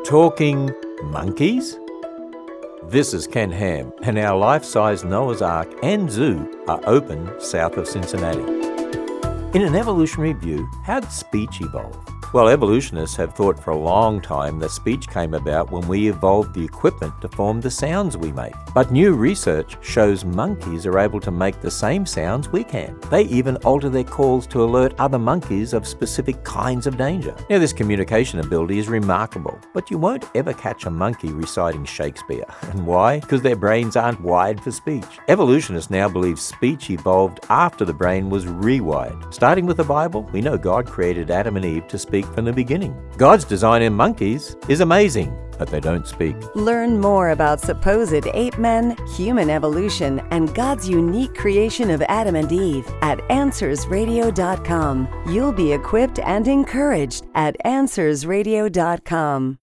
Talking monkeys? This is Ken Ham, and our life-size Noah's Ark and zoo are open south of Cincinnati. In an evolutionary view, how did speech evolve? Well, evolutionists have thought for a long time that speech came about when we evolved the equipment to form the sounds we make. But new research shows monkeys are able to make the same sounds we can. They even alter their calls to alert other monkeys of specific kinds of danger. Now, this communication ability is remarkable, but you won't ever catch a monkey reciting Shakespeare. And why? Because their brains aren't wired for speech. Evolutionists now believe speech evolved after the brain was rewired. Starting with the Bible, we know God created Adam and Eve to speak from the beginning. God's design in monkeys is amazing, but they don't speak. Learn more about supposed ape men, human evolution, and God's unique creation of Adam and Eve at AnswersRadio.com. You'll be equipped and encouraged at AnswersRadio.com.